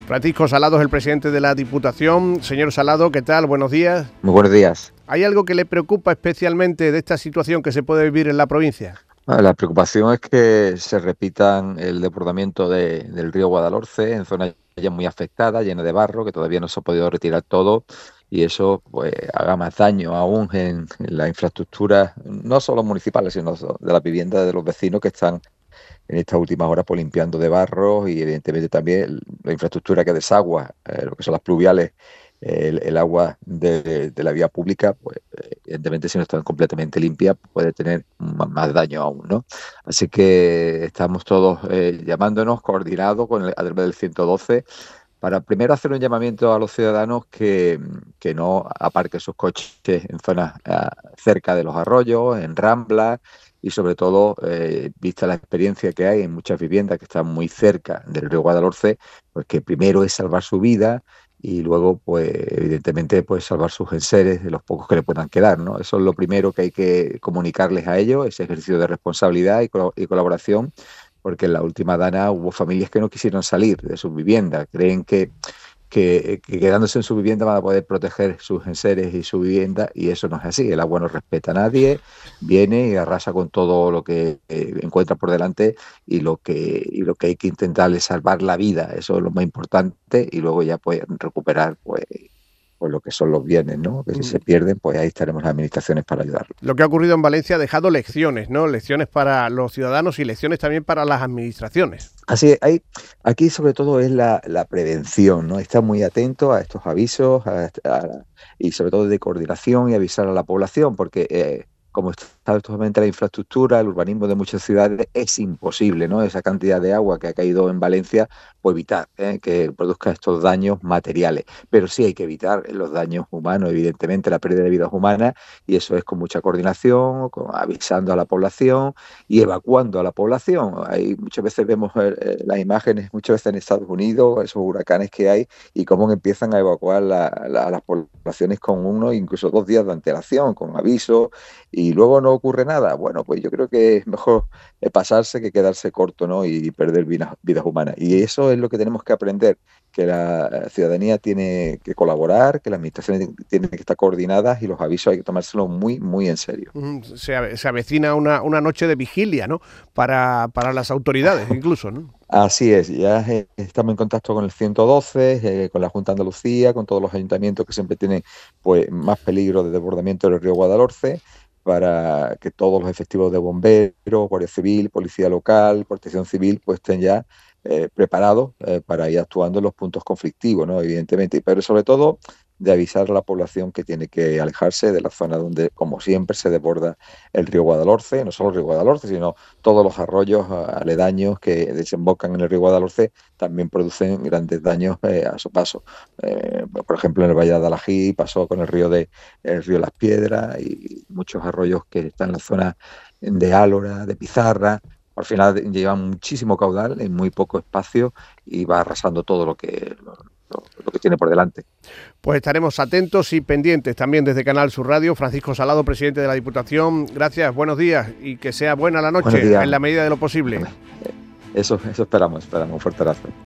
Francisco Salado es el presidente de la Diputación. Señor Salado, ¿qué tal? Buenos días. Muy buenos días. ¿Hay algo que le preocupa especialmente de esta situación que se puede vivir en la provincia? La preocupación es que se repitan el desbordamiento del río Guadalhorce en zonas ya muy afectadas, llenas de barro, que todavía no se ha podido retirar todo, y eso pues haga más daño aún en la infraestructura, no solo municipales, sino de las viviendas de los vecinos que están en estas últimas horas pues, limpiando de barro, y evidentemente también la infraestructura que desagua, lo que son las pluviales, el agua de la vía pública, pues evidentemente si no están completamente limpias puede tener más daño aún, ¿no? Así que estamos todos llamándonos, coordinados a través del 112, para primero hacer un llamamiento a los ciudadanos que no aparquen sus coches en zonas cerca de los arroyos, en ramblas, y sobre todo, vista la experiencia que hay en muchas viviendas que están muy cerca del río Guadalhorce, pues que primero es salvar su vida y luego, pues evidentemente, pues salvar sus enseres de los pocos que le puedan quedar, ¿no? Eso es lo primero que hay que comunicarles a ellos, ese ejercicio de responsabilidad y colaboración, porque en la última dana hubo familias que no quisieron salir de sus viviendas, creen que quedándose en su vivienda van a poder proteger sus enseres y su vivienda, y eso no es así. El agua no respeta a nadie, viene y arrasa con todo lo que encuentra por delante, y lo que hay que intentar es salvar la vida, eso es lo más importante, y luego ya pues recuperar pues lo que son los bienes, ¿no? Que si se pierden, pues ahí estaremos las administraciones para ayudarlos. Lo que ha ocurrido en Valencia ha dejado lecciones, ¿no? Lecciones para los ciudadanos y lecciones también para las administraciones. Así es, aquí sobre todo es la prevención, ¿no? Estar muy atento a estos avisos y sobre todo de coordinación, y avisar a la población, porque como está actualmente la infraestructura, el urbanismo de muchas ciudades, es imposible, ¿no? Esa cantidad de agua que ha caído en Valencia, pues evitar que produzca estos daños materiales. Pero sí hay que evitar los daños humanos, evidentemente, la pérdida de vidas humanas, y eso es con mucha coordinación, avisando a la población y evacuando a la población. Hay, muchas veces vemos las imágenes, muchas veces en Estados Unidos, esos huracanes que hay, y cómo empiezan a evacuar a las poblaciones con 1, incluso 2 días de antelación, con aviso, y luego no ocurre nada. Bueno, pues yo creo que es mejor pasarse que quedarse corto, ¿no? Y perder vidas humanas. Y eso es lo que tenemos que aprender, que la ciudadanía tiene que colaborar, que las administraciones tienen que estar coordinadas, y los avisos hay que tomárselos muy, muy en serio. Se avecina una noche de vigilia, ¿no? Para las autoridades incluso, ¿no? Así es, ya estamos en contacto con el 112, con la Junta de Andalucía, con todos los ayuntamientos que siempre tienen pues más peligro de desbordamiento del río Guadalhorce, para que todos los efectivos de bomberos, Guardia Civil, Policía Local, Protección Civil, pues estén ya preparados para ir actuando en los puntos conflictivos, ¿no? Evidentemente, pero sobre todo de avisar a la población que tiene que alejarse de la zona donde, como siempre, se desborda el río Guadalhorce, no solo el río Guadalhorce, sino todos los arroyos aledaños que desembocan en el río Guadalhorce, también producen grandes daños a su paso. Por ejemplo, en el Valle de Adalají pasó con el río Las Piedras, y muchos arroyos que están en la zona de Álora, de Pizarra. Al final llevan muchísimo caudal en muy poco espacio, y va arrasando todo lo que tiene por delante. Pues estaremos atentos y pendientes también desde Canal Sur Radio. Francisco Salado, presidente de la Diputación, gracias, buenos días, y que sea buena la noche en la medida de lo posible. Eso esperamos, un fuerte abrazo.